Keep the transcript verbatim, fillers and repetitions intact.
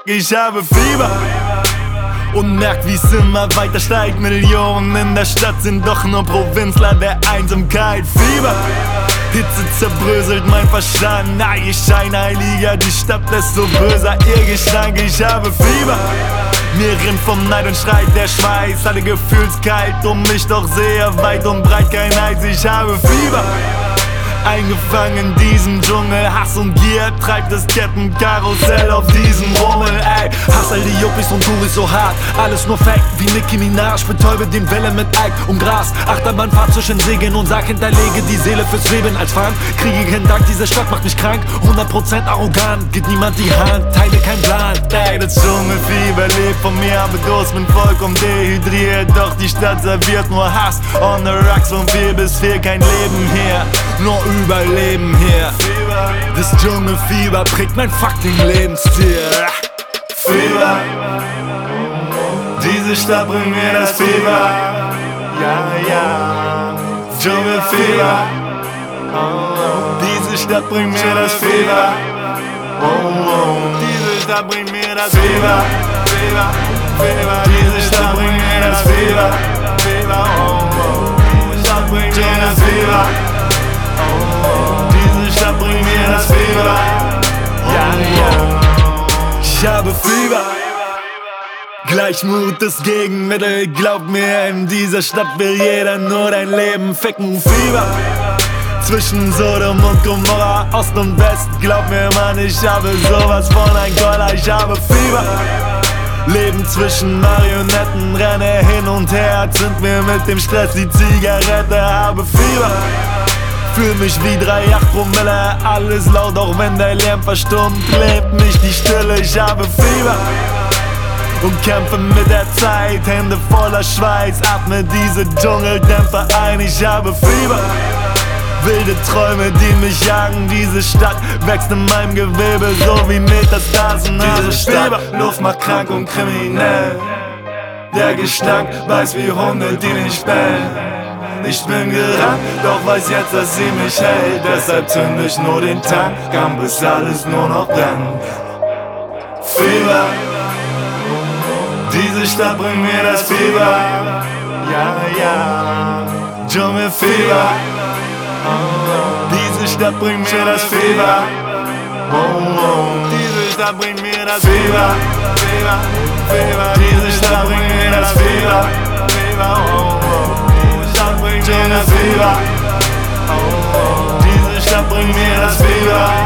ich habe Fieber. Und merkt, wie's immer weiter steigt. Millionen in der Stadt sind doch nur Provinzler der Einsamkeit. Fieber, Hitze zerbröselt mein Verstand. Na, ihr Scheinheiliger, die Stadt lässt so böser Irrgestank. Ich habe Fieber. Mir rinnt vom Neid und Streit der Schweiß. Alle gefühlskalt um mich, doch sehe weit und breit kein Eis. Ich habe Fieber. Eingefangen in diesem Dschungel, Hass und Gier treibt das Kettenkarussell auf diesem Rummel, ey. Hass all die Yuppies und Touris so hart, alles nur Fake, wie Nicki Minaj. Betäube den Welle mit Ike und Gras, Achterbahn fahr zwischen Segen und sag, hinterlege die Seele fürs Leben als Frank. Kriege keinen Dank, diese Stadt macht mich krank, hundert Prozent arrogant, gibt niemand die Hand, teile kein Plan, ey. Das Dschungelfieber lebt von mir, aber Durst, bin vollkommen dehydriert. Doch die Stadt serviert nur Hass, on the rocks von viel bis viel, kein Leben hier, nur Überleben hier. Das Dschungelfieber prägt mein fucking Lebensstil. Fieber, diese Stadt bringt mir das Fieber. Ja, ja, Dschungelfieber. Diese Stadt bringt mir das Fieber. Oh, oh. Diese Stadt bringt mir das Fieber. Fieber, Fieber. Diese Stadt bringt mir das Fieber. Fieber, oh, oh. Diese Stadt bringt mir das Fieber. Diese Stadt bringt mir das Fieber. Ja, ja. Ich habe Fieber. Gleichmut ist Gegenmittel, glaub mir, in dieser Stadt will jeder nur dein Leben ficken. Fieber zwischen Sodom und Gomorra, Ost und West, glaub mir, Mann, ich habe sowas von ein Koller. Ich habe Fieber. Leben zwischen Marionetten, renne hin und her, zünd mir mit dem Stress die Zigarette. Habe Fieber. Fühl mich wie drei Komma acht Promille, alles laut, auch wenn der Lärm verstummt. Lebt mich die Stille, ich habe Fieber und kämpfe mit der Zeit, Hände voller Schweiß, atme diese Dschungeldämpfe ein. Ich habe Fieber, wilde Träume, die mich jagen. Diese Stadt wächst in meinem Gewebe, so wie Metastasen. Diese Stadt, Luft macht krank und kriminell. Der Gestank weiß wie Hunde, die nicht bellen. Ich bin gerannt, doch weiß jetzt, dass sie mich hält. Deshalb zünd ich nur den Tank an, bis alles nur noch brennt. Fieber, diese Stadt bringt mir das Fieber. Ja, ja, Dschungelfieber. Diese Stadt bringt mir das Fieber. Oh, oh. Diese Stadt bringt mir das Fieber. Fieber, Fieber. Diese Stadt bringt mir das Fieber. Fieber, oh, oh. Diese Stadt bringt mir das Fieber. Diese Stadt bringt mir das Fieber.